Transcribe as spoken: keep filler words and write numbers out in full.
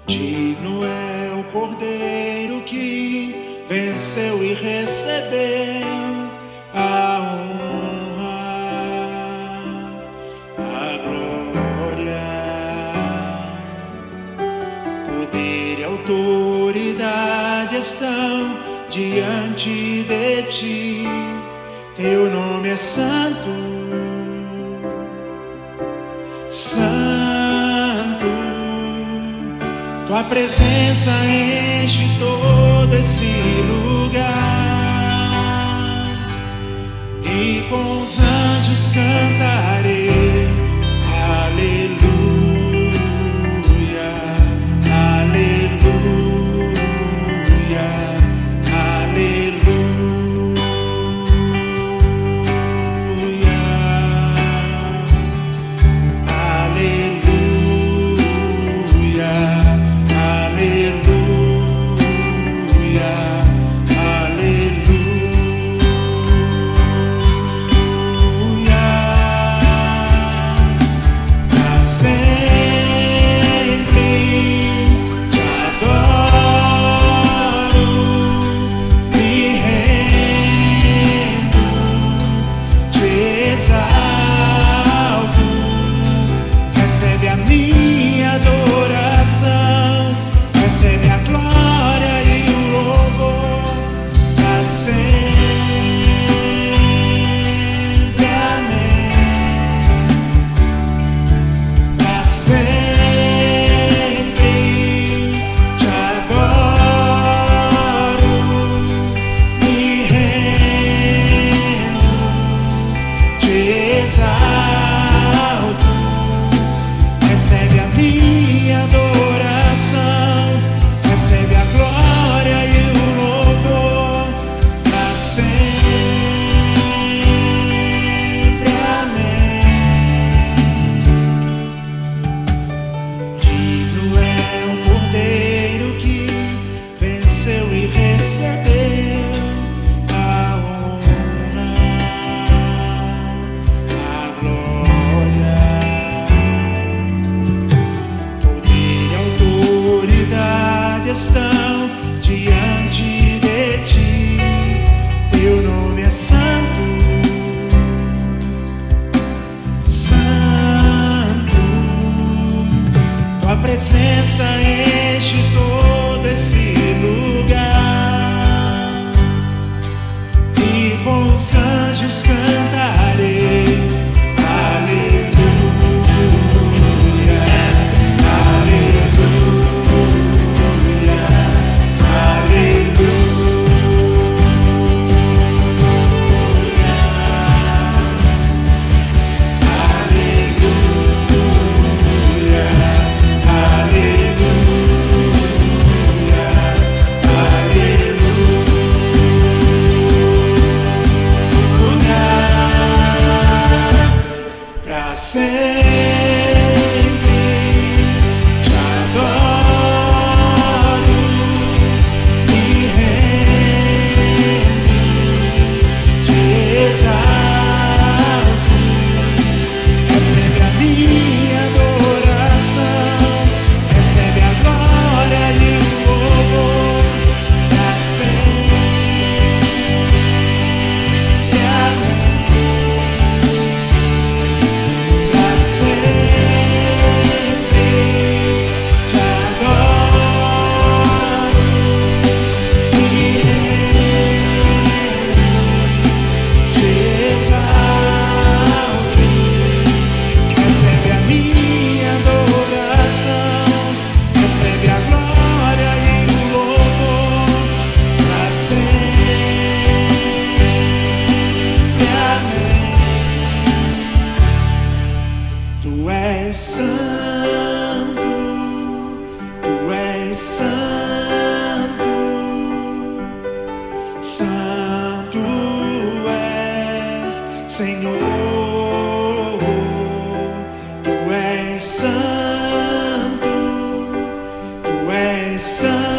Digno é o Cordeiro que venceu e recebeu a honra, a glória, poder e autoridade estão diante de ti. Teu nome é santo, santo. Tua presença enche todo esse lugar, e com os anjos cantarei aleluia, aleluia, aleluia, aleluia. Estão diante de ti. Teu nome é santo, santo. Tua presença enche todo esse lugar, e com os anjos cantarei aleluia, aleluia. Tu és santo, tu és santo, santo és, Senhor. Tu és santo, tu és santo.